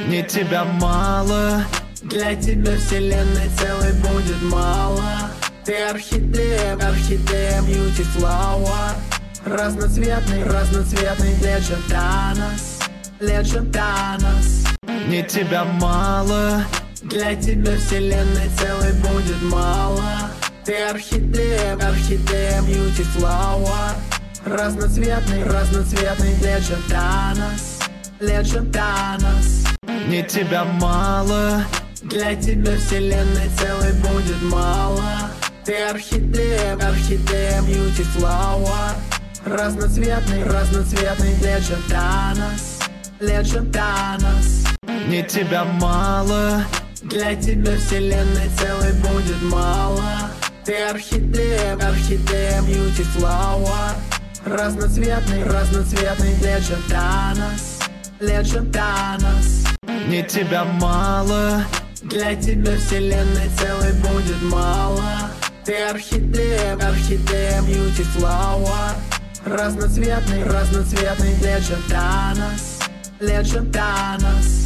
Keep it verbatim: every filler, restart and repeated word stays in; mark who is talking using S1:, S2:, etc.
S1: Мне тебя мало,
S2: Для тебя вселенной целой будет мало. Ты орхидея, орхидея, beauty flower. Разноцветный, разноцветный Legend Thanos, Legend Thanos.
S1: мне тебя мало,
S2: Для тебя вселенной целой будет мало. Ты орхидея, орхидея, beauty flower. Разноцветный, разноцветный Legend Thanos, Legend Thanos.
S1: мне тебя мало,
S2: Для тебя вселенной целой будет мало. Ты орхидея, орхидея, beauty flower. Разноцветный, разноцветный Legend Thanos, Legend Thanos.
S1: мне тебя мало,
S2: Для тебя вселенной целой будет мало. Ты орхидея, орхидея, beauty flower. Разноцветный, разноцветный Legend Thanos, Legend Thanos.
S1: мне тебя мало,
S2: Для тебя вселенной целой будет мало. Ты орхидея, орхидея, beauty flower. Разноцветный, разноцветный Legend Thanos, Legend Thanos.